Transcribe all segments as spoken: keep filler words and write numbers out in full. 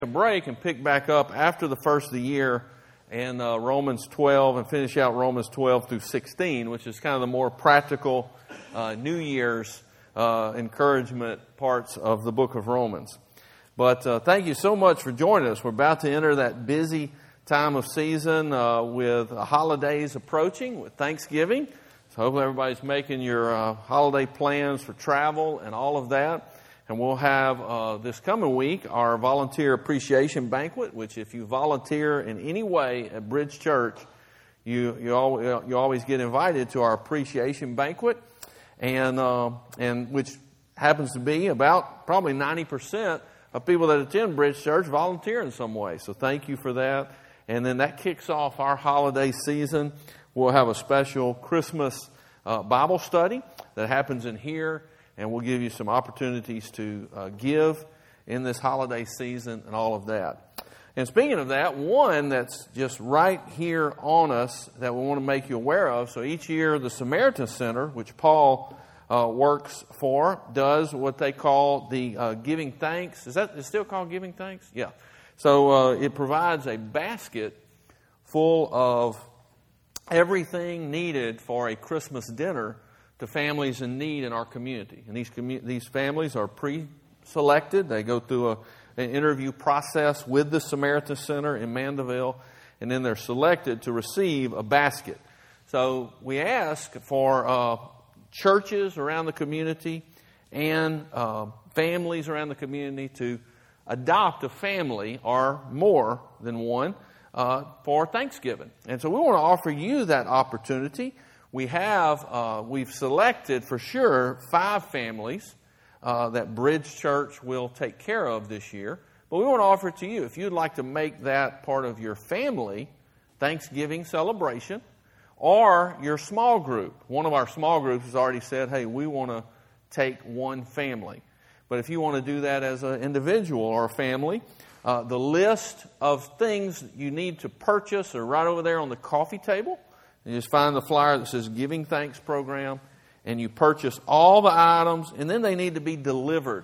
A break and pick back up after the first of the year in uh, Romans twelve and finish out Romans twelve through sixteen, which is kind of the more practical uh, New Year's uh, encouragement parts of the book of Romans. But uh, thank you so much for joining us. We're about to enter that busy time of season uh, with holidays approaching, with Thanksgiving. So hopefully everybody's making your uh, holiday plans for travel and all of that. And we'll have uh, this coming week our volunteer appreciation banquet, which if you volunteer in any way at Bridge Church, you you, al- you always get invited to our appreciation banquet, and uh, and which happens to be about probably ninety percent of people that attend Bridge Church volunteer in some way. So thank you for that. And then that kicks off our holiday season. We'll have a special Christmas uh, Bible study that happens in here. And we'll give you some opportunities to uh, give in this holiday season and all of that. And speaking of that, one that's just right here on us that we want to make you aware of. So each year the Samaritan Center, which Paul uh, works for, does what they call the uh, Giving Thanks. Is that is it still called Giving Thanks? Yeah. So uh, it provides a basket full of everything needed for a Christmas dinner to families in need in our community. And these commu- these families are pre-selected. They go through a, an interview process with the Samaritan Center in Mandeville, and then they're selected to receive a basket. So we ask for uh, churches around the community and uh, families around the community to adopt a family or more than one uh, for Thanksgiving. And so we want to offer you that opportunity. We have, uh, we've selected for sure five families uh, that Bridge Church will take care of this year. But we want to offer it to you. If you'd like to make that part of your family Thanksgiving celebration or your small group. One of our small groups has already said, hey, we want to take one family. But if you want to do that as an individual or a family, uh, the list of things you need to purchase are right over there on the coffee table. You just find the flyer that says Giving Thanks Program, and you purchase all the items, and then they need to be delivered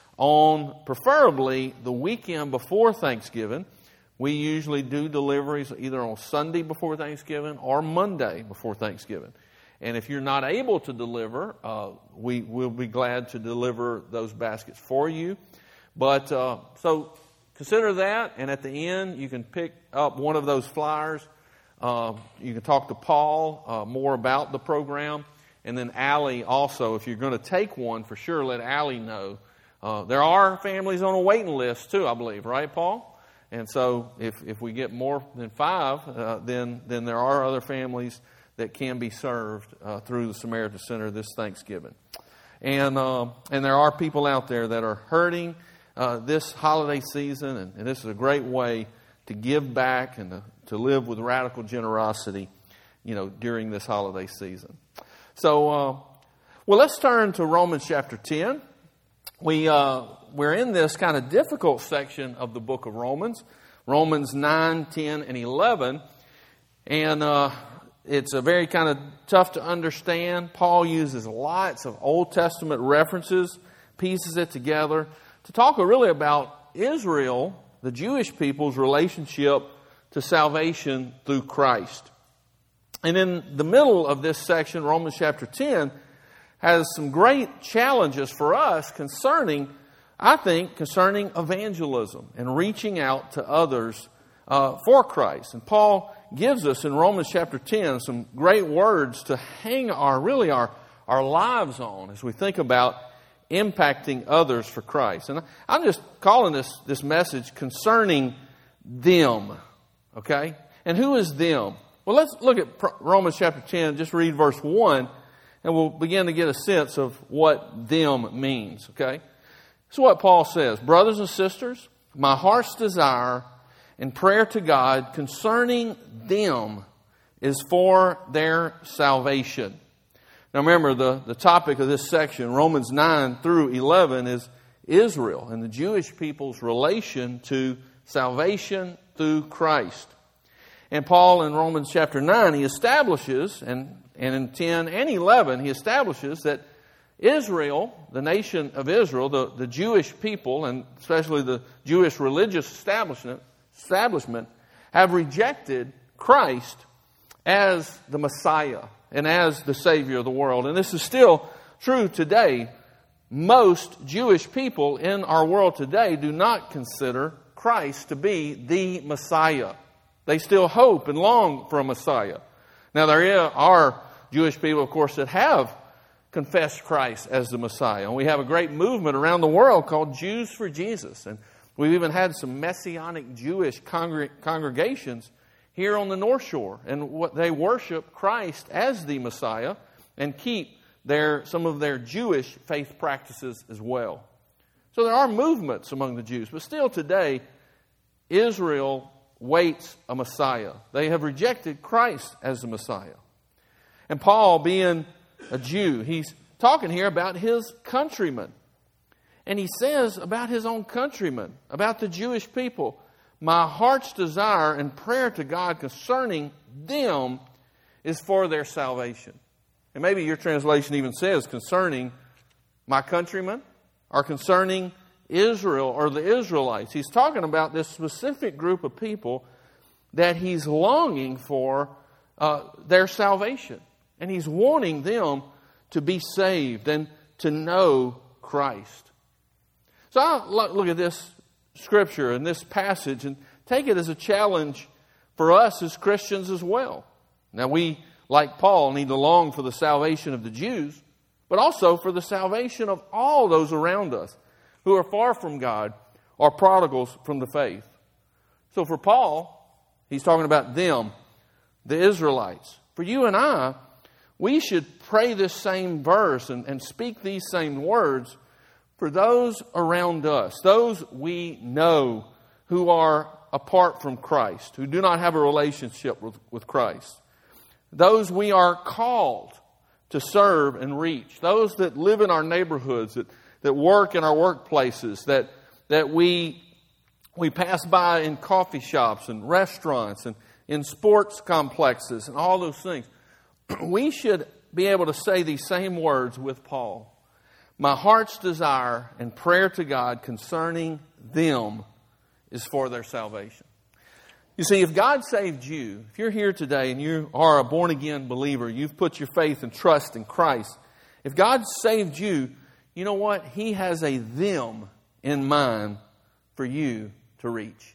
on, preferably, the weekend before Thanksgiving. We usually do deliveries either on Sunday before Thanksgiving or Monday before Thanksgiving. And if you're not able to deliver, uh, we will be glad to deliver those baskets for you. But uh, so consider that, and at the end, you can pick up one of those flyers. Uh, you can talk to Paul uh, more about the program. And then Allie also, if you're going to take one, for sure let Allie know. Uh, there are families on a waiting list too, I believe, right, Paul? And so if, if we get more than five, uh, then, then there are other families that can be served uh, through the Samaritan Center this Thanksgiving. And, uh, and there are people out there that are hurting uh, this holiday season, and, and this is a great way to give back and to, to live with radical generosity, you know, during this holiday season. So, uh, well, let's turn to Romans chapter ten. We, uh, we're in this kind of difficult section of the book of Romans, Romans nine, ten, and eleven. And uh, it's a very kind of tough to understand. Paul uses lots of Old Testament references, pieces it together to talk really about Israel, the Jewish people's relationship to salvation through Christ. And in the middle of this section, Romans chapter ten has some great challenges for us concerning, I think, concerning evangelism and reaching out to others uh, for Christ. And Paul gives us in Romans chapter ten some great words to hang our, really our, our lives on as we think about impacting others for Christ. And I'm just calling this, this message concerning them. Okay? And who is them? Well, let's look at Romans chapter ten, just read verse one, and we'll begin to get a sense of what them means. Okay? This is what Paul says. Brothers and sisters, my heart's desire and prayer to God concerning them is for their salvation. Now remember, the, the topic of this section, Romans nine through eleven, is Israel and the Jewish people's relation to salvation through Christ. And Paul in Romans chapter nine, he establishes, and, and in ten and eleven, he establishes that Israel, the nation of Israel, the, the Jewish people, and especially the Jewish religious establishment, establishment, have rejected Christ as the Messiah and as the Savior of the world. And this is still true today. Most Jewish people in our world today do not consider Christ to be the Messiah. They still hope and long for a Messiah. Now, there are Jewish people, of course, that have confessed Christ as the Messiah. And we have a great movement around the world called Jews for Jesus. And we've even had some Messianic Jewish congr- congregations here on the North Shore. And what they worship Christ as the Messiah and keep their some of their Jewish faith practices as well. So there are movements among the Jews. But still today, Israel waits a Messiah. They have rejected Christ as the Messiah. And Paul, being a Jew, he's talking here about his countrymen. And he says about his own countrymen, about the Jewish people, my heart's desire and prayer to God concerning them is for their salvation. And maybe your translation even says concerning my countrymen or concerning Israel or the Israelites. He's talking about this specific group of people that he's longing for uh, their salvation. And he's wanting them to be saved and to know Christ. So I look at this scripture and this passage and take it as a challenge for us as Christians as well. Now we, like Paul, need to long for the salvation of the Jews, but also for the salvation of all those around us who are far from God or prodigals from the faith. So for Paul, he's talking about them, the Israelites. For you and I, we should pray this same verse and, and speak these same words for those around us, those we know who are apart from Christ, who do not have a relationship with, with Christ. Those we are called to serve and reach. Those that live in our neighborhoods, that, that work in our workplaces, that, that we, we pass by in coffee shops and restaurants and in sports complexes and all those things. We should be able to say these same words with Paul. My heart's desire and prayer to God concerning them is for their salvation. You see, if God saved you, if you're here today and you are a born-again believer, you've put your faith and trust in Christ, if God saved you, you know what? He has a them in mind for you to reach.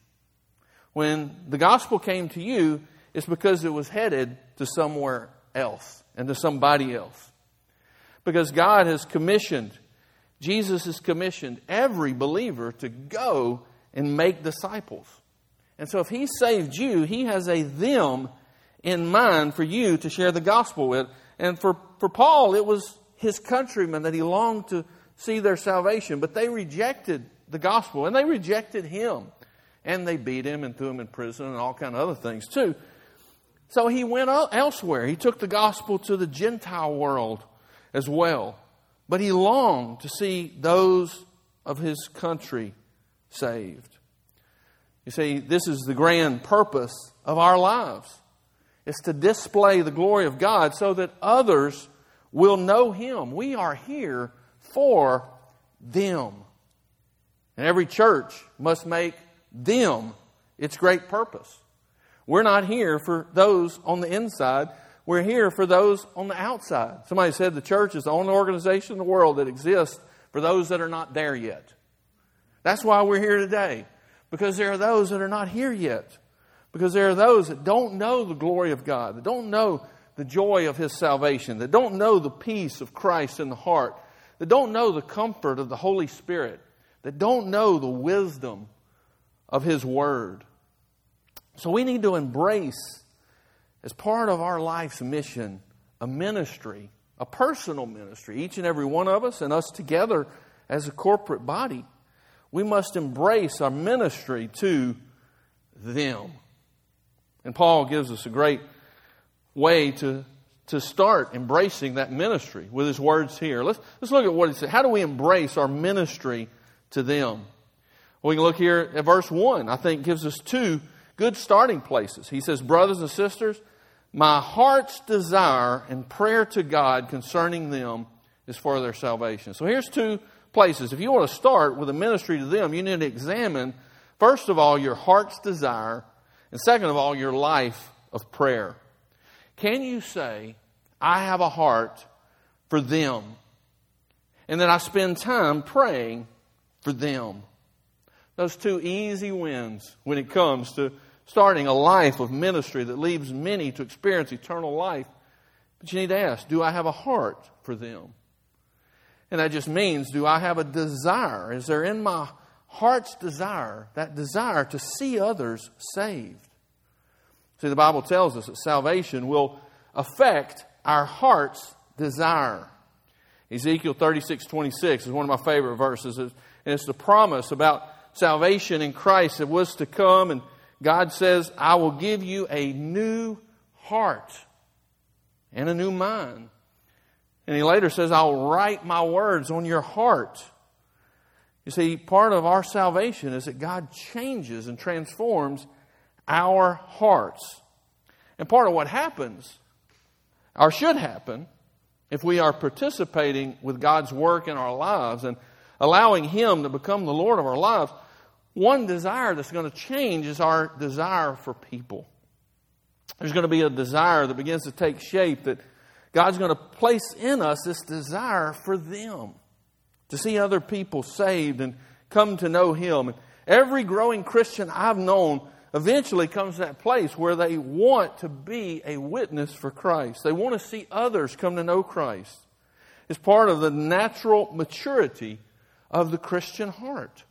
When the gospel came to you, it's because it was headed to somewhere else and to somebody else. Because God has commissioned, Jesus has commissioned every believer to go and make disciples. And so if He saved you, He has a them in mind for you to share the gospel with. And for, for Paul, it was his countrymen that he longed to see their salvation. But they rejected the gospel and they rejected him. And they beat him and threw him in prison and all kind of other things too. So he went elsewhere. He took the gospel to the Gentile world as well. But he longed to see those of his country saved. You see, this is the grand purpose of our lives. It's to display the glory of God so that others will know Him. We are here for them. And every church must make them its great purpose. We're not here for those on the inside. We're here for those on the outside. Somebody said the church is the only organization in the world that exists for those that are not there yet. That's why we're here today. Because there are those that are not here yet. Because there are those that don't know the glory of God, that don't know the joy of His salvation, that don't know the peace of Christ in the heart, that don't know the comfort of the Holy Spirit, that don't know the wisdom of His Word. So we need to embrace, as part of our life's mission, a ministry, a personal ministry. Each and every one of us and us together as a corporate body. We must embrace our ministry to them. And Paul gives us a great way to, to start embracing that ministry with his words here. Let's, let's look at what he said. How do we embrace our ministry to them? Well, we can look here at verse one. I think gives us two good starting places. He says, brothers and sisters, my heart's desire and prayer to God concerning them is for their salvation. So here's two places. If you want to start with a ministry to them, you need to examine, first of all, your heart's desire, and second of all, your life of prayer. Can you say, I have a heart for them, and that I spend time praying for them? Those two easy wins when it comes to starting a life of ministry that leads many to experience eternal life. But you need to ask, do I have a heart for them? And that just means, do I have a desire? Is there in my heart's desire, that desire to see others saved? See, the Bible tells us that salvation will affect our heart's desire. Ezekiel thirty-six twenty-six is one of my favorite verses. And it's the promise about salvation in Christ that was to come. And God says, I will give you a new heart and a new mind. And He later says, I'll write my words on your heart. You see, part of our salvation is that God changes and transforms our hearts. And part of what happens, or should happen, if we are participating with God's work in our lives and allowing Him to become the Lord of our lives, one desire that's going to change is our desire for people. There's going to be a desire that begins to take shape, that God's going to place in us this desire for them, to see other people saved and come to know Him. And every growing Christian I've known eventually comes to that place where they want to be a witness for Christ. They want to see others come to know Christ. It's part of the natural maturity of the Christian heart.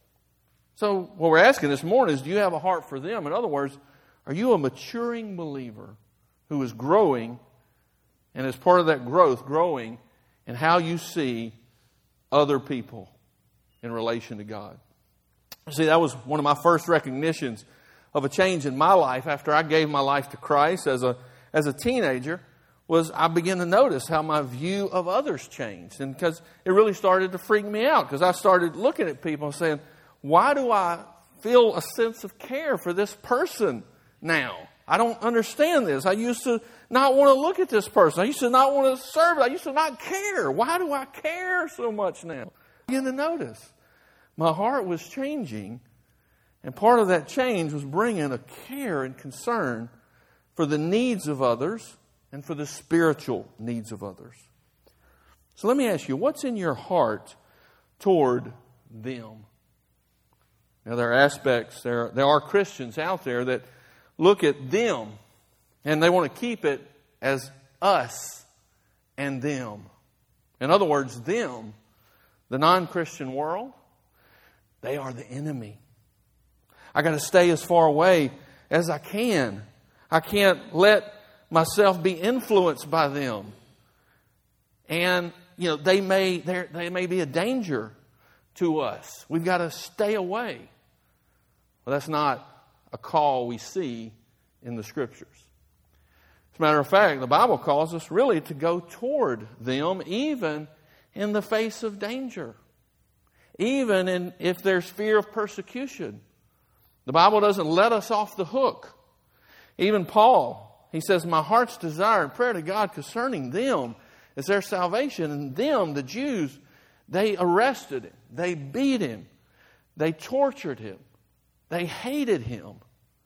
So what we're asking this morning is, do you have a heart for them? In other words, are you a maturing believer who is growing, and as part of that growth, growing in how you see other people in relation to God? See, that was one of my first recognitions of a change in my life after I gave my life to Christ as a as a teenager, was I began to notice how my view of others changed. And because it really started to freak me out, because I started looking at people and saying, why do I feel a sense of care for this person now? I don't understand this. I used to not want to look at this person. I used to not want to serve it. I used to not care. Why do I care so much now? I began to notice my heart was changing, and part of that change was bringing a care and concern for the needs of others and for the spiritual needs of others. So let me ask you, what's in your heart toward them? Now, there are aspects, there, there are Christians out there that look at them and they want to keep it as us and them. In other words, them, the non-Christian world, they are the enemy. I got to stay as far away as I can. I can't let myself be influenced by them. And, you know, they may, they may be a danger to us. We've got to stay away. Well, that's not a call we see in the Scriptures. As a matter of fact, the Bible calls us really to go toward them, even in the face of danger. Even in, if there's fear of persecution. The Bible doesn't let us off the hook. Even Paul, he says, my heart's desire and prayer to God concerning them is their salvation. And them, the Jews, they arrested him. They beat him. They tortured him. They hated him.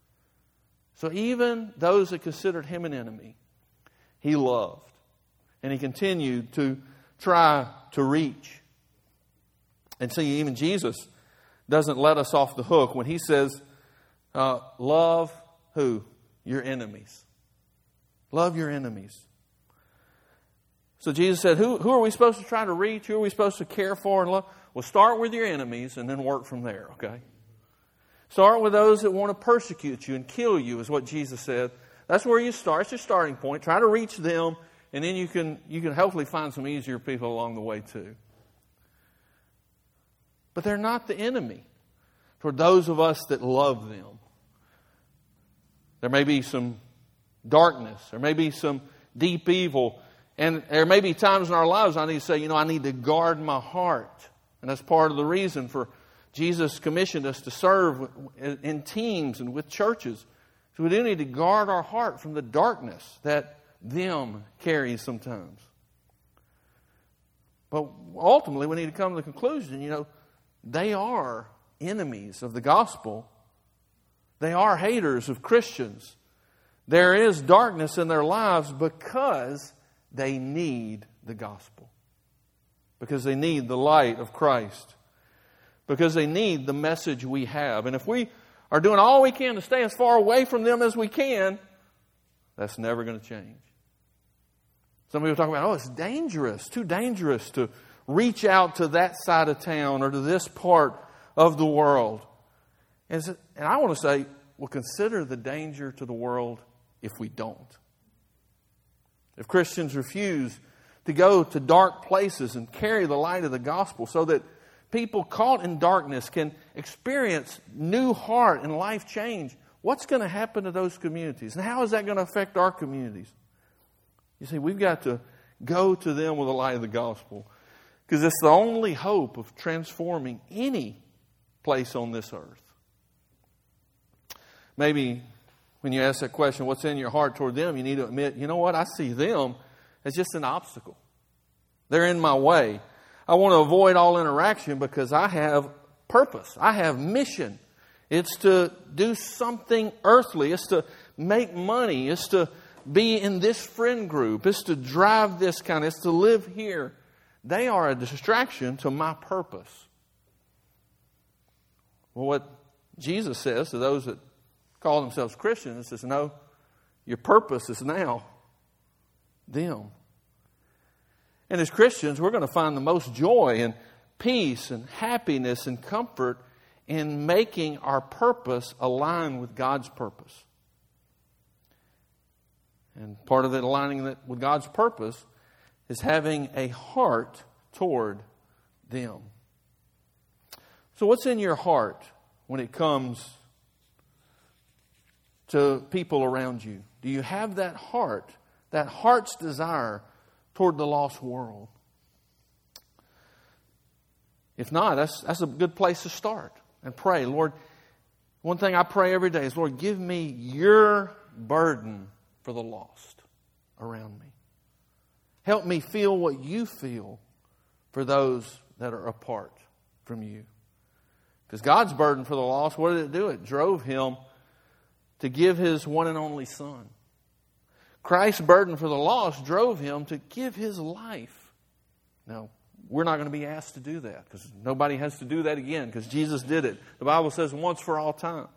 So even those that considered him an enemy, he loved. And he continued to try to reach. And see, even Jesus doesn't let us off the hook when He says, uh, love who? Your enemies. Love your enemies. So Jesus said, who, who are we supposed to try to reach? Who are we supposed to care for and love? Well, start with your enemies and then work from there, okay? Start with those that want to persecute you and kill you, is what Jesus said. That's where you start. It's your starting point. Try to reach them, and then you can you can hopefully find some easier people along the way too. But they're not the enemy for those of us that love them. There may be some darkness. There may be some deep evil. And there may be times in our lives I need to say, you know, I need to guard my heart. And that's part of the reason for Jesus commissioned us to serve in teams and with churches. So we do need to guard our heart from the darkness that them carries sometimes. But ultimately, we need to come to the conclusion, you know, they are enemies of the gospel. They are haters of Christians. There is darkness in their lives because they need the gospel. Because they need the light of Christ. Because they need the message we have. And if we are doing all we can to stay as far away from them as we can, that's never going to change. Some people talk about, oh, it's dangerous, too dangerous to reach out to that side of town or to this part of the world. And I want to say, well, consider the danger to the world if we don't. If Christians refuse to go to dark places and carry the light of the gospel so that people caught in darkness can experience new heart and life change, what's going to happen to those communities? And how is that going to affect our communities? You see, we've got to go to them with the light of the gospel because it's the only hope of transforming any place on this earth. Maybe when you ask that question, what's in your heart toward them, you need to admit, you know what, I see them as just an obstacle. They're in my way. I want to avoid all interaction because I have purpose. I have mission. It's to do something earthly. It's to make money. It's to be in this friend group. It's to drive this kind of, it's to live here. They are a distraction to my purpose. Well, what Jesus says to those that call themselves Christians, he says, no, your purpose is now them. And as Christians, we're going to find the most joy and peace and happiness and comfort in making our purpose align with God's purpose. And part of it aligning that with God's purpose is having a heart toward them. So what's in your heart when it comes to people around you? Do you have that heart, that heart's desire toward the lost world? If not, that's, that's a good place to start and pray. Lord, one thing I pray every day is, Lord, give me your burden for the lost around me. Help me feel what you feel for those that are apart from you. Because God's burden for the lost, what did it do? It drove Him to give His one and only Son. Christ's burden for the lost drove Him to give His life. Now, we're not going to be asked to do that because nobody has to do that again because Jesus did it. The Bible says once for all time.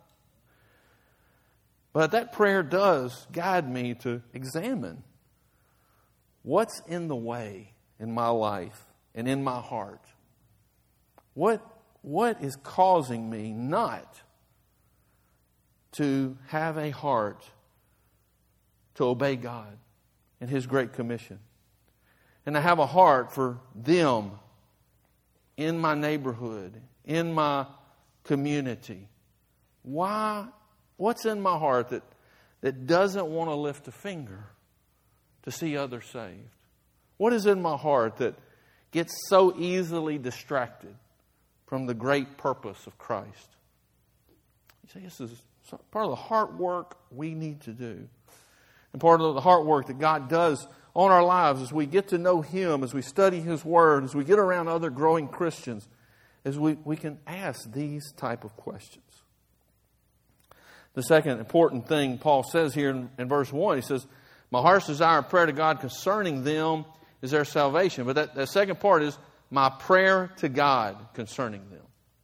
But that prayer does guide me to examine what's in the way in my life and in my heart. What, what is causing me not to have a heart to obey God and His great commission? And to have a heart for them in my neighborhood, in my community. Why? What's in my heart that, that doesn't want to lift a finger to see others saved? What is in my heart that gets so easily distracted from the great purpose of Christ? You see, this is part of the heart work we need to do. And part of the heart work that God does on our lives as we get to know Him, as we study His Word, as we get around other growing Christians, is we, we can ask these type of questions. The second important thing Paul says here in, in verse one, he says, my heart's desire and prayer to God concerning them is their salvation. But that, that second part is my prayer to God concerning them.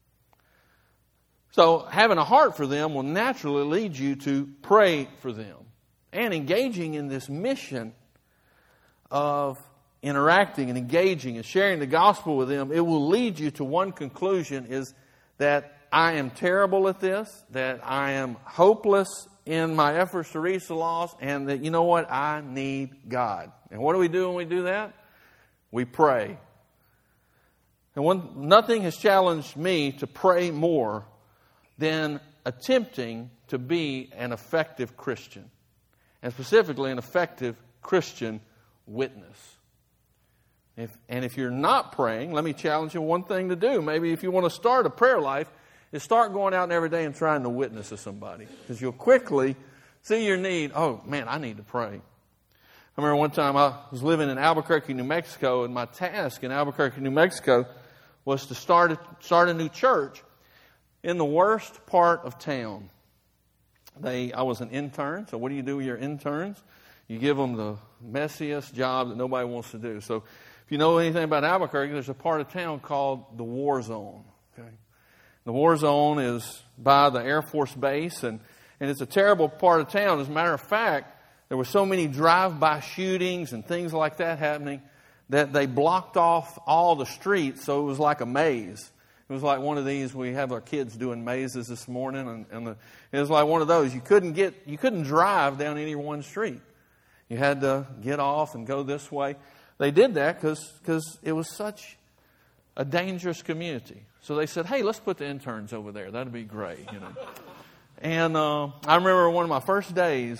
So having a heart for them will naturally lead you to pray for them. And engaging in this mission of interacting and engaging and sharing the gospel with them, it will lead you to one conclusion, is that I am terrible at this, that I am hopeless in my efforts to reach the lost, and that, you know what, I need God. And what do we do when we do that? We pray. And one, nothing has challenged me to pray more than attempting to be an effective Christian. And specifically an effective Christian witness. If, and if you're not praying, let me challenge you one thing to do. Maybe if you want to start a prayer life, is start going out every day and trying to witness to somebody. Because you'll quickly see your need. Oh, man, I need to pray. I remember one time I was living in Albuquerque, New Mexico, and my task in Albuquerque, New Mexico was to start a, start a new church in the worst part of town. They, I was an intern, so what do you do with your interns? You give them the messiest job that nobody wants to do. So if you know anything about Albuquerque, there's a part of town called the War Zone. Okay? The War Zone is by the Air Force Base, and, and it's a terrible part of town. As a matter of fact, there were so many drive-by shootings and things like that happening that they blocked off all the streets, so it was like a maze. It was like one of these, we have our kids doing mazes this morning, and, and the, it was like one of those. You couldn't get, you couldn't drive down any one street. You had to get off and go this way. They did that because because it was such a dangerous community. So they said, hey, let's put the interns over there. That'd be great, you know. And uh, I remember one of my first days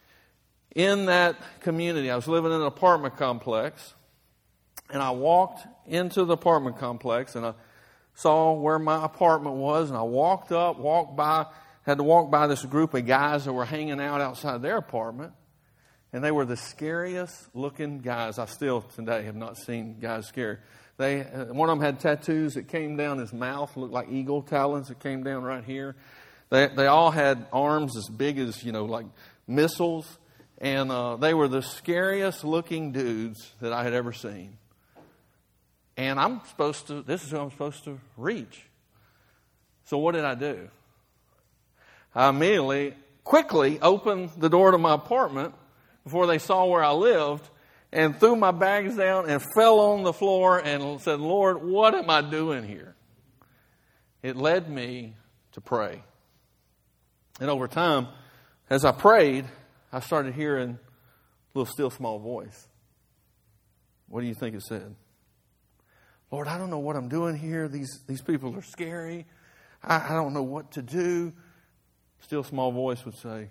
in that community. I was living in an apartment complex, and I walked into the apartment complex, and I saw where my apartment was, and I walked up, walked by, had to walk by this group of guys that were hanging out outside their apartment, and they were the scariest looking guys. I still today have not seen guys scary. They, one of them had tattoos that came down his mouth, looked like eagle talons that came down right here. They they all had arms as big as, you know, like missiles. And uh, they were the scariest looking dudes that I had ever seen. And I'm supposed to, this is who I'm supposed to reach. So what did I do? I immediately, quickly opened the door to my apartment before they saw where I lived, and threw my bags down and fell on the floor and said, Lord, what am I doing here? It led me to pray. And over time, as I prayed, I started hearing a little still small voice. What do you think it said? Lord, I don't know what I'm doing here. These, these people are scary. I, I don't know what to do. Still small voice would say,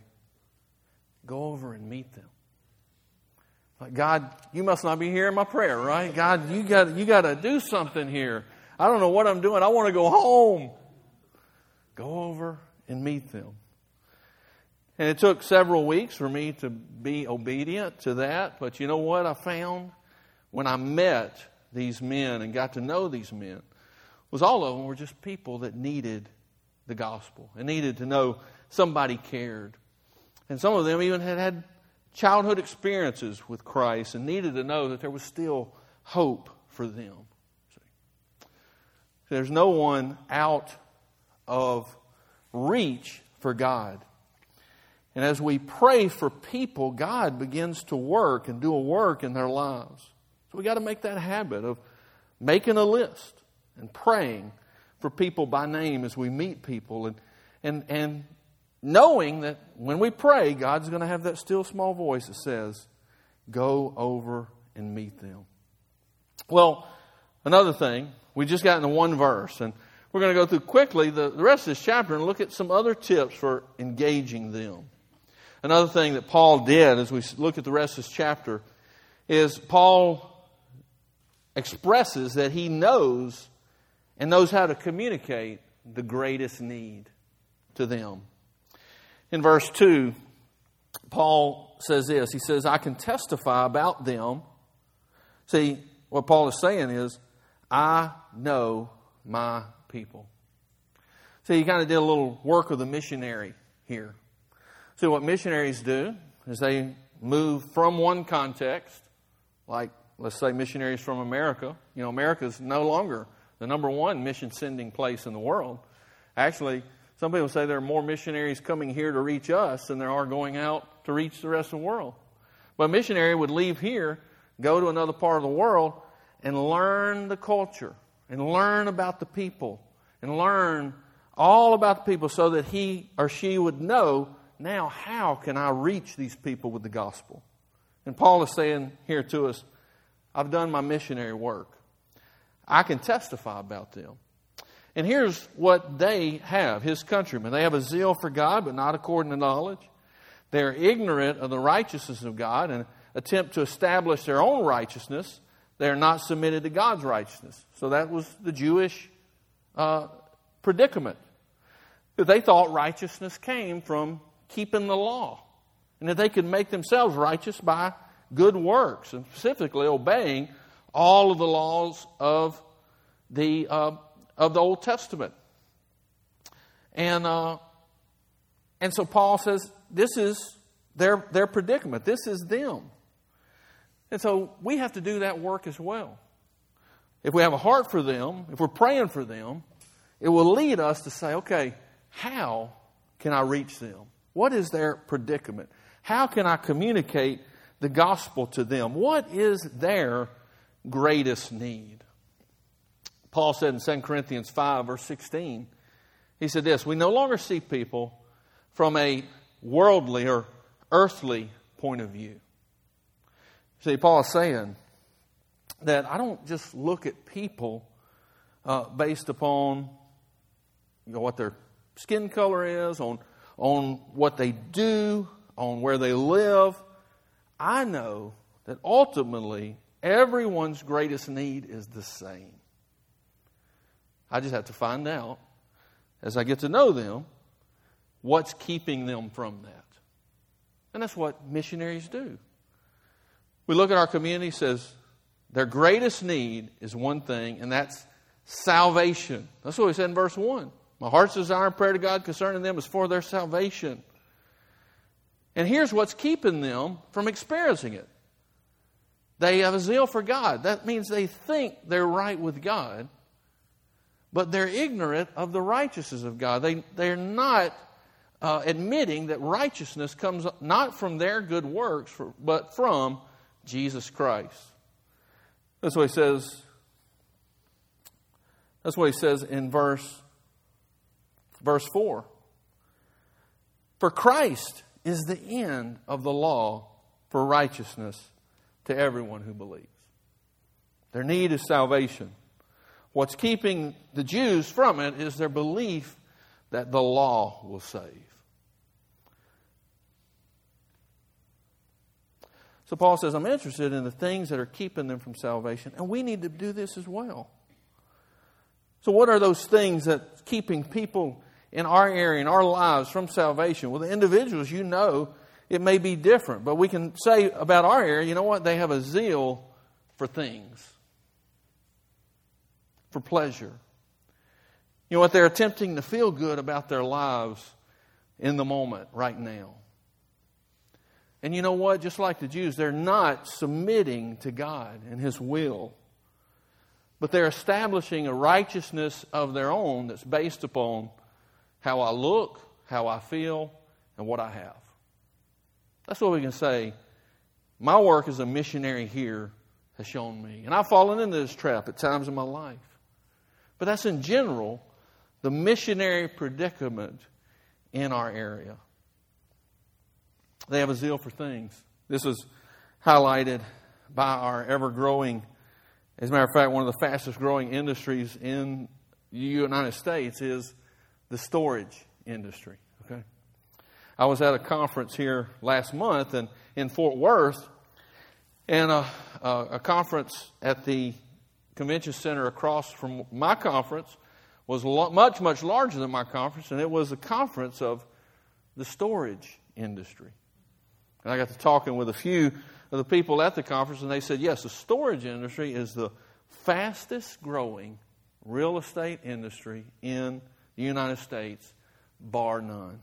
go over and meet them. Like, God, you must not be hearing my prayer, right? God, you got you got to do something here. I don't know what I'm doing. I want to go home. Go over and meet them. And it took several weeks for me to be obedient to that. But you know what I found? When I met these men and got to know these men, was all of them were just people that needed the gospel and needed to know somebody cared. And some of them even had had childhood experiences with Christ and needed to know that there was still hope for them. See? There's no one out of reach for God. And as we pray for people, God begins to work and do a work in their lives. So we got to make that habit of making a list and praying for people by name as we meet people, and and and knowing that when we pray, God's going to have that still small voice that says, go over and meet them. Well, another thing, we just got into one verse, and we're going to go through quickly the, the rest of this chapter and look at some other tips for engaging them. Another thing that Paul did as we look at the rest of this chapter is Paul expresses that he knows and knows how to communicate the greatest need to them. In verse two, Paul says this. He says, I can testify about them. See, what Paul is saying is, I know my people. See, he kind of did a little work of the missionary here. See, what missionaries do is they move from one context, like, let's say missionaries from America. You know, America is no longer the number one mission sending place in the world. Actually, some people say there are more missionaries coming here to reach us than there are going out to reach the rest of the world. But a missionary would leave here, go to another part of the world, and learn the culture, and learn about the people, and learn all about the people so that he or she would know, now how can I reach these people with the gospel? And Paul is saying here to us, I've done my missionary work. I can testify about them. And here's what they have, his countrymen. They have a zeal for God, but not according to knowledge. They're ignorant of the righteousness of God and attempt to establish their own righteousness. They're not submitted to God's righteousness. So that was the Jewish uh, predicament. They thought righteousness came from keeping the law, and that they could make themselves righteous by good works, and specifically obeying all of the laws of the uh, of the Old Testament. And uh, and so Paul says this is their their predicament. This is them. And so we have to do that work as well. If we have a heart for them, if we're praying for them, it will lead us to say, okay, how can I reach them? What is their predicament? How can I communicate the gospel to them? What is their greatest need? Paul said in Second Corinthians five, verse sixteen, he said this, we no longer see people from a worldly or earthly point of view. See, Paul is saying that I don't just look at people uh, based upon you know, what their skin color is, on, on what they do, on where they live. I know that ultimately everyone's greatest need is the same. I just have to find out, as I get to know them, what's keeping them from that. And that's what missionaries do. We look at our community, says their greatest need is one thing, and that's salvation. That's what we said in verse one. My heart's desire and prayer to God concerning them is for their salvation. And here's what's keeping them from experiencing it. They have a zeal for God. That means they think they're right with God, but they're ignorant of the righteousness of God. They, they're not uh, admitting that righteousness comes not from their good works, for, but from Jesus Christ. That's what he says. That's what he says in verse, verse four. For Christ is the end of the law for righteousness to everyone who believes. Their need is salvation. What's keeping the Jews from it is their belief that the law will save. So Paul says, I'm interested in the things that are keeping them from salvation, and we need to do this as well. So what are those things that's keeping people in our area, in our lives, from salvation? Well, the individuals, you know, it may be different, but we can say about our area, you know what? They have a zeal for things, for pleasure. You know what? They're attempting to feel good about their lives in the moment, right now. And you know what? Just like the Jews, they're not submitting to God and His will, but they're establishing a righteousness of their own that's based upon how I look, how I feel, and what I have. That's what we can say. My work as a missionary here has shown me. And I've fallen into this trap at times in my life. But that's in general the missionary predicament in our area. They have a zeal for things. This was highlighted by our ever-growing, as a matter of fact, one of the fastest growing industries in the United States is the storage industry. Okay, I was at a conference here last month and in Fort Worth, and a, a, a conference at the convention center across from my conference was lo- much, much larger than my conference, and it was a conference of the storage industry. And I got to talking with a few of the people at the conference, and they said, yes, the storage industry is the fastest growing real estate industry in the United States, bar none.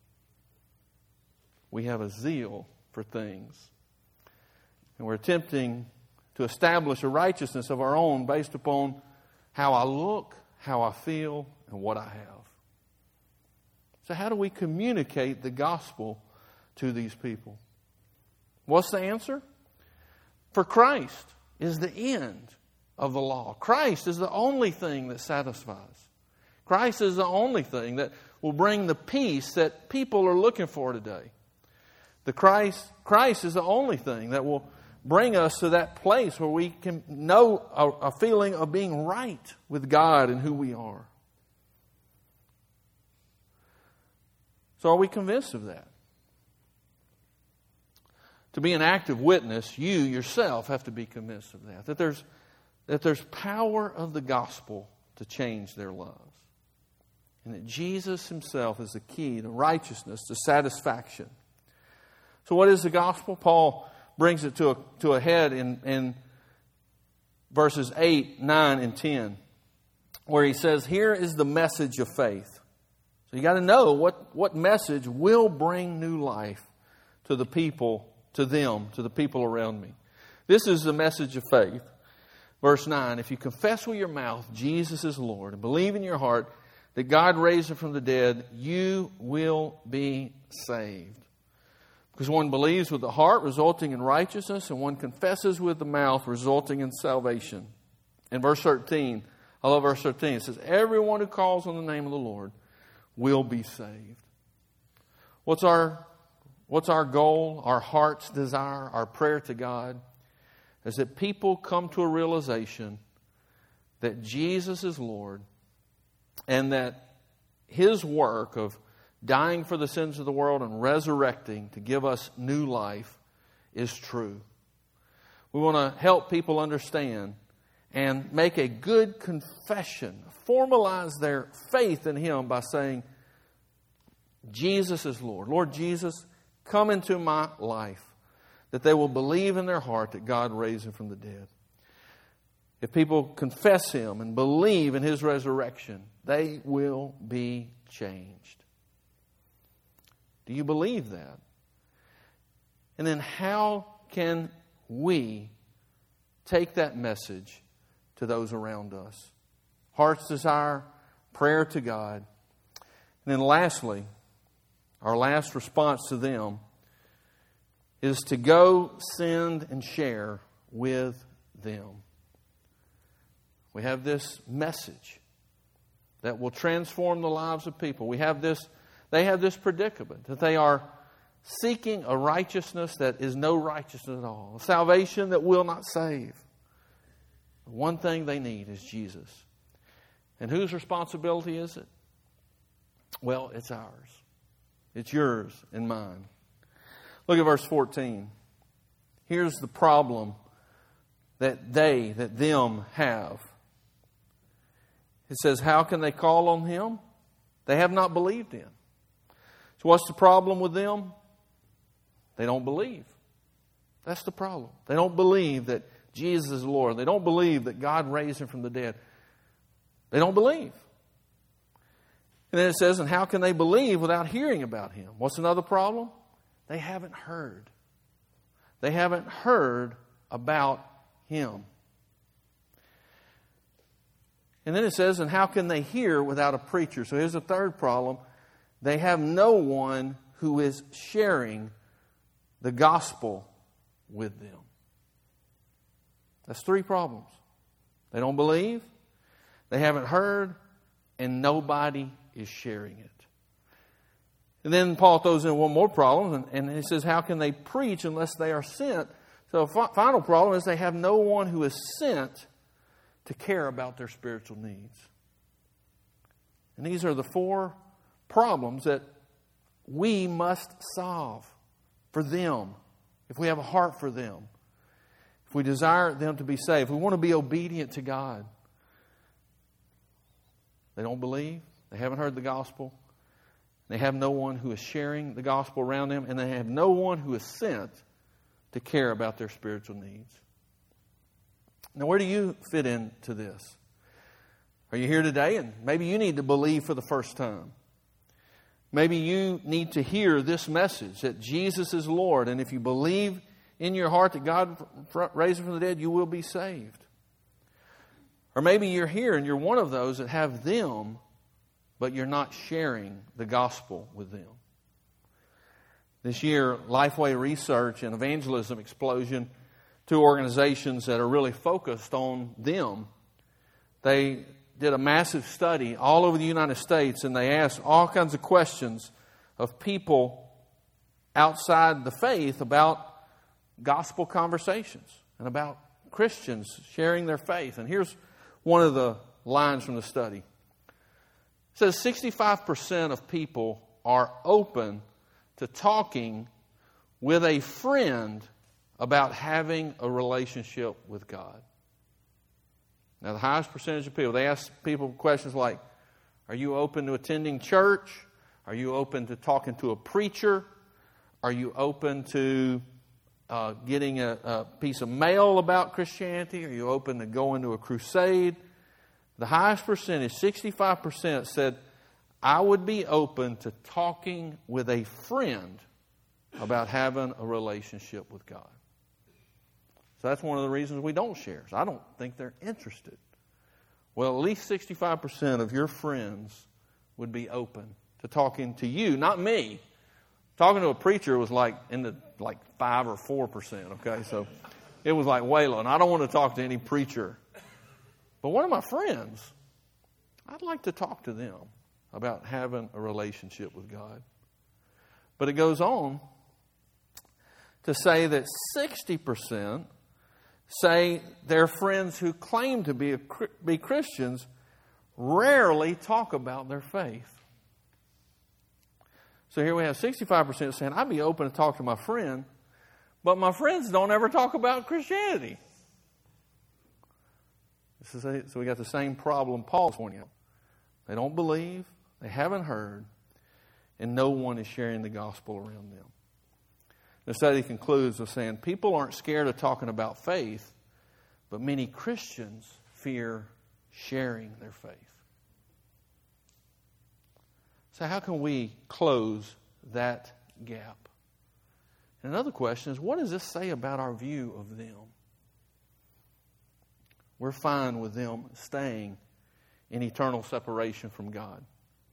We have a zeal for things. And we're attempting to establish a righteousness of our own based upon how I look, how I feel, and what I have. So how do we communicate the gospel to these people? What's the answer? For Christ is the end of the law. Christ is the only thing that satisfies. Christ is the only thing that will bring the peace that people are looking for today. The Christ, Christ is the only thing that will bring us to that place where we can know a, a feeling of being right with God and who we are. So are we convinced of that? To be an active witness, you yourself have to be convinced of that. That there's, that there's power of the gospel to change their lives. And that Jesus Himself is the key to righteousness, to satisfaction. So what is the gospel? Paul brings it to a, to a head in, in verses eight, nine, and ten, where he says, here is the message of faith. So you got to know what, what message will bring new life to the people, to them, to the people around me. This is the message of faith. Verse nine, if you confess with your mouth Jesus is Lord and believe in your heart that God raised him from the dead, you will be saved. Because one believes with the heart, resulting in righteousness, and one confesses with the mouth, resulting in salvation. In verse thirteen, I love verse thirteen, it says, everyone who calls on the name of the Lord will be saved. What's our, what's our goal, our heart's desire, our prayer to God? Is that people come to a realization that Jesus is Lord and that his work of dying for the sins of the world and resurrecting to give us new life is true. We want to help people understand and make a good confession, formalize their faith in him by saying, Jesus is Lord. Lord Jesus, come into my life. That they will believe in their heart that God raised him from the dead. If people confess him and believe in his resurrection, they will be changed. Do you believe that? And then how can we take that message to those around us? Heart's desire, prayer to God. And then lastly, our last response to them is to go, send, and share with them. We have this message that will transform the lives of people. We have this, they have this predicament that they are seeking a righteousness that is no righteousness at all. A salvation that will not save. The one thing they need is Jesus. And whose responsibility is it? Well, it's ours. It's yours and mine. Look at verse fourteen. Here's the problem that they, that them have. It says, how can they call on him? They have not believed in. So what's the problem with them? They don't believe. That's the problem. They don't believe that Jesus is Lord. They don't believe that God raised him from the dead. They don't believe. And then it says, and how can they believe without hearing about him? What's another problem? They haven't heard. They haven't heard about him. And then it says, and how can they hear without a preacher? So here's the third problem. They have no one who is sharing the gospel with them. That's three problems. They don't believe, they haven't heard, and nobody is sharing it. And then Paul throws in one more problem, and, and he says, how can they preach unless they are sent? So the f- final problem is they have no one who is sent to care about their spiritual needs. And these are the four problems that we must solve for them, if we have a heart for them, if we desire them to be saved, if we want to be obedient to God. They don't believe, they haven't heard the gospel, they have no one who is sharing the gospel around them, and they have no one who is sent to care about their spiritual needs. Now, where do you fit into this? Are you here today and maybe you need to believe for the first time? Maybe you need to hear this message that Jesus is Lord, and if you believe in your heart that God raised him from the dead, you will be saved. Or maybe you're here and you're one of those that have them, but you're not sharing the gospel with them. This year, Lifeway Research and Evangelism Explosion, two organizations that are really focused on them, they did a massive study all over the United States, and they asked all kinds of questions of people outside the faith about gospel conversations and about Christians sharing their faith. And here's one of the lines from the study. It says sixty-five percent of people are open to talking with a friend about having a relationship with God. Now, the highest percentage of people, they ask people questions like, are you open to attending church? Are you open to talking to a preacher? Are you open to uh, getting a, a piece of mail about Christianity? Are you open to going to a crusade? The highest percentage, sixty-five percent, said, I would be open to talking with a friend about having a relationship with God. So that's one of the reasons we don't share. So I don't think they're interested. Well, at least sixty-five percent of your friends would be open to talking to you, not me. Talking to a preacher was like in the like five or four percent. Okay, so it was like way low. And I don't want to talk to any preacher, but one of my friends, I'd like to talk to them about having a relationship with God. But it goes on to say that sixty percent say their friends who claim to be a, be Christians rarely talk about their faith. So here we have sixty-five percent saying, I'd be open to talk to my friend, but my friends don't ever talk about Christianity. This is a, so we got the same problem Paul's pointing out. They don't believe, they haven't heard, and no one is sharing the gospel around them. The study concludes with saying, people aren't scared of talking about faith, but many Christians fear sharing their faith. So how can we close that gap? And another question is, what does this say about our view of them? We're fine with them staying in eternal separation from God.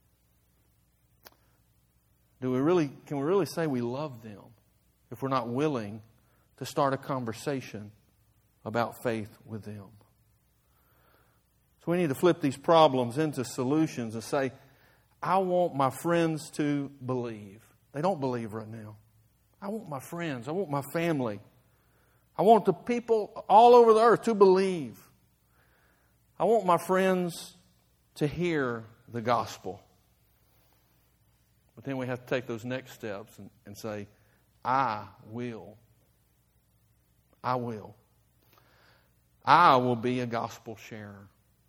Do we really, can we really say we love them if we're not willing to start a conversation about faith with them? So we need to flip these problems into solutions and say, I want my friends to believe. They don't believe right now. I want my friends. I want my family. I want the people all over the earth to believe. I want my friends to hear the gospel. But then we have to take those next steps and, and say, I will. I will. I will be a gospel sharer.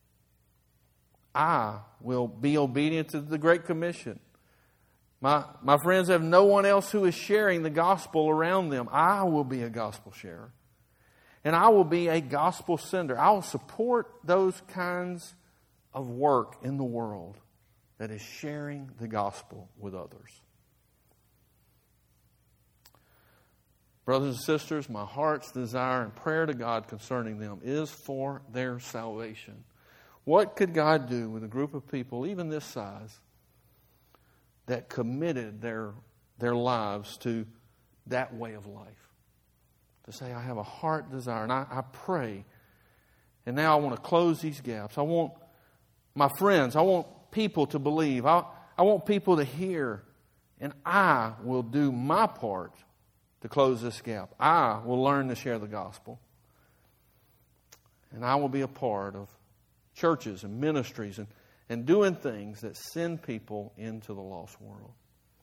I will be obedient to the Great Commission. My, my friends have no one else who is sharing the gospel around them. I will be a gospel sharer. And I will be a gospel sender. I will support those kinds of work in the world that is sharing the gospel with others. Brothers and sisters, my heart's desire and prayer to God concerning them is for their salvation. What could God do with a group of people, even this size, that committed their, their lives to that way of life? To say, I have a heart desire, and I, I pray, and now I want to close these gaps. I want my friends, I want people to believe. I, I want people to hear, and I will do my part to close this gap. I will learn to share the gospel, and I will be a part of churches and ministries and, and doing things that send people into the lost world.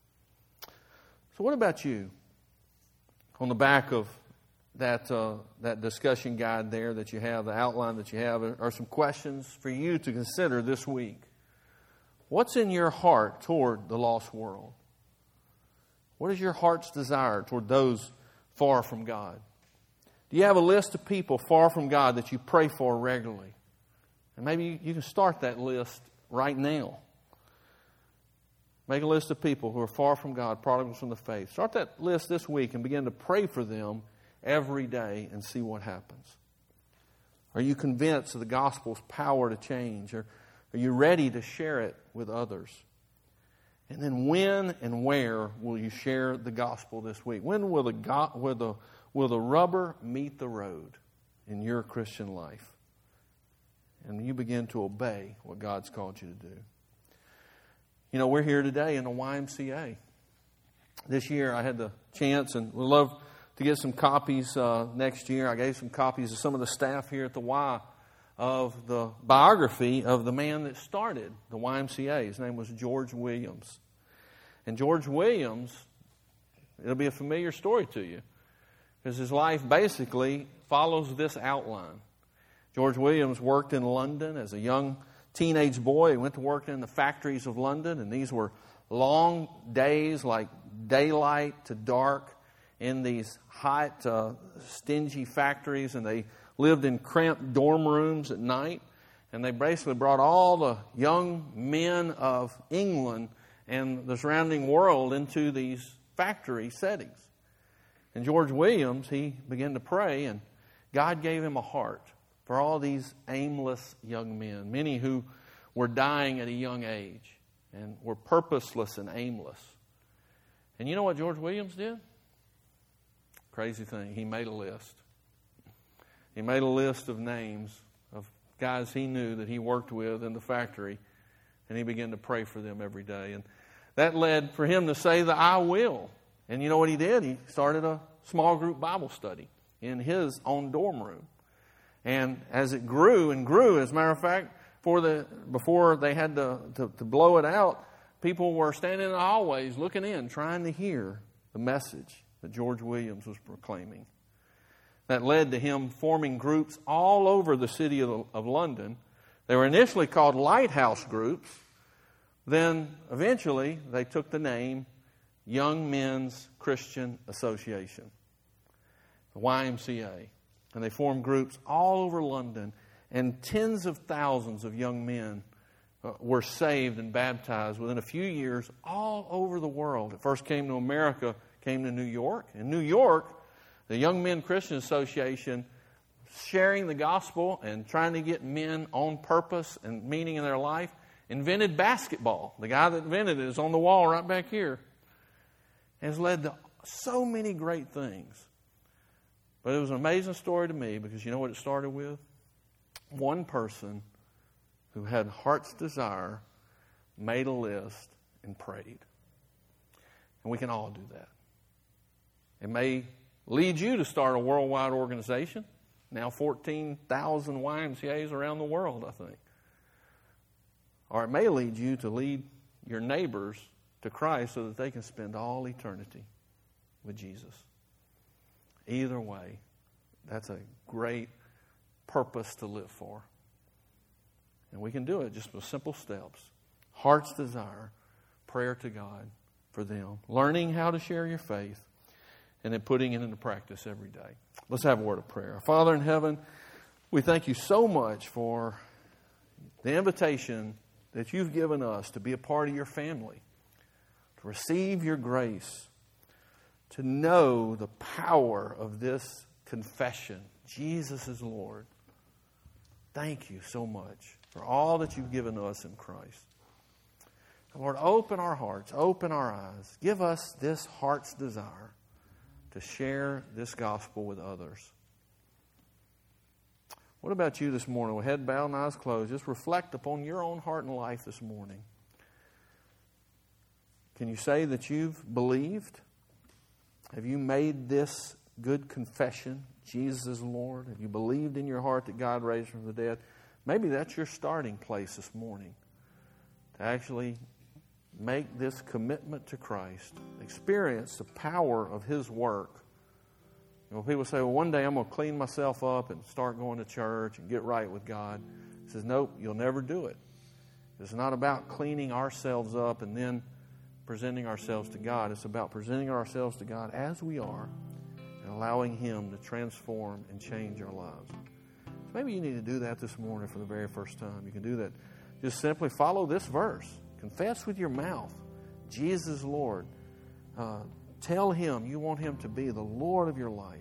So what about you? On the back of that uh, that discussion guide there that you have, the outline that you have, are some questions for you to consider this week. What's in your heart toward the lost world? What is your heart's desire toward those far from God? Do you have a list of people far from God that you pray for regularly? And maybe you can start that list right now. Make a list of people who are far from God, prodigals from the faith. Start that list this week and begin to pray for them every day and see what happens. Are you convinced of the gospel's power to change? Or are you ready to share it with others? And then when and where will you share the gospel this week? When will the, go- will the, will the rubber meet the road in your Christian life? And you begin to obey what God's called you to do. You know, we're here today in the Y M C A. This year I had the chance, and we'd love to get some copies uh, next year. I gave some copies to some of the staff here at the Y of the biography of the man that started the Y M C A. His name was George Williams. And George Williams, it'll be a familiar story to you, because his life basically follows this outline. George Williams worked in London as a young teenage boy. He went to work in the factories of London, and these were long days, like daylight to dark. in these hot, uh, stingy factories, and they lived in cramped dorm rooms at night. And they basically brought all the young men of England and the surrounding world into these factory settings. And George Williams, he began to pray, and God gave him a heart for all these aimless young men, many who were dying at a young age and were purposeless and aimless. And you know what George Williams did? Crazy thing. He made a list. He made a list of names of guys he knew that he worked with in the factory, and he began to pray for them every day. And that led for him to say the I will. And you know what he did? He started a small group Bible study in his own dorm room. And as it grew and grew, as a matter of fact, for the, before they had to, to, to blow it out, people were standing in the hallways looking in, trying to hear the message that George Williams was proclaiming. That led to him forming groups all over the city of, of London. They were initially called lighthouse groups. Then eventually they took the name Young Men's Christian Association, the Y M C A. And they formed groups all over London, and tens of thousands of young men uh, were saved and baptized within a few years all over the world. It first came to America, came to New York. In New York, the Young Men Christian Association, sharing the gospel and trying to get men on purpose and meaning in their life, invented basketball. The guy that invented it is on the wall right back here. Has led to so many great things. But it was an amazing story to me because you know what it started with? One person who had heart's desire made a list and prayed. And we can all do that. It may lead you to start a worldwide organization. Now fourteen thousand Y M C As around the world, I think. Or it may lead you to lead your neighbors to Christ so that they can spend all eternity with Jesus. Either way, that's a great purpose to live for. And we can do it just with simple steps. Heart's desire, prayer to God for them, learning how to share your faith, and then putting it into practice every day. Let's have a word of prayer. Father in heaven, we thank you so much for the invitation that you've given us to be a part of your family, to receive your grace, to know the power of this confession. Jesus is Lord. Thank you so much for all that you've given us in Christ. Lord, open our hearts, open our eyes. Give us this heart's desire to share this gospel with others. What about you this morning? With head bowed and eyes closed, just reflect upon your own heart and life this morning. Can you say that you've believed? Have you made this good confession? Jesus is Lord. Have you believed in your heart that God raised him from the dead? Maybe that's your starting place this morning. To actually make this commitment to Christ. Experience the power of His work. You know, people say, well, one day I'm going to clean myself up and start going to church and get right with God. He says, nope, you'll never do it. It's not about cleaning ourselves up and then presenting ourselves to God. It's about presenting ourselves to God as we are and allowing Him to transform and change our lives. So maybe you need to do that this morning for the very first time. You can do that. Just simply follow this verse. Confess with your mouth, Jesus is Lord. Uh, tell Him you want Him to be the Lord of your life.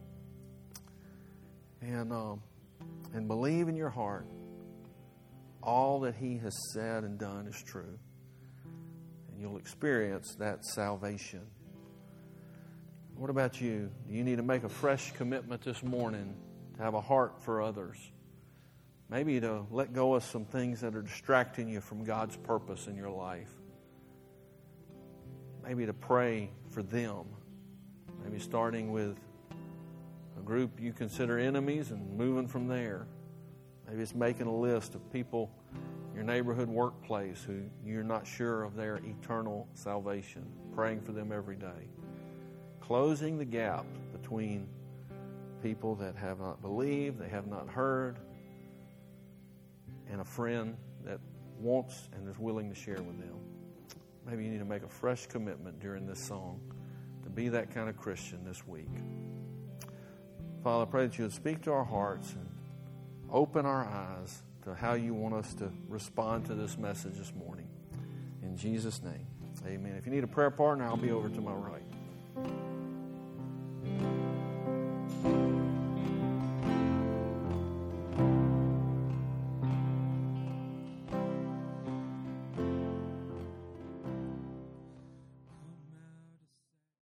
And, um, and believe in your heart all that He has said and done is true. And you'll experience that salvation. What about you? Do you need to make a fresh commitment this morning to have a heart for others? Maybe to let go of some things that are distracting you from God's purpose in your life. Maybe to pray for them. Maybe starting with a group you consider enemies and moving from there. Maybe it's making a list of people in your neighborhood workplace who you're not sure of their eternal salvation. Praying for them every day. Closing the gap between people that have not believed, they have not heard, and a friend that wants and is willing to share with them. Maybe you need to make a fresh commitment during this song to be that kind of Christian this week. Father, I pray that you would speak to our hearts and open our eyes to how you want us to respond to this message this morning. In Jesus' name, amen. If you need a prayer partner, I'll be over to my right.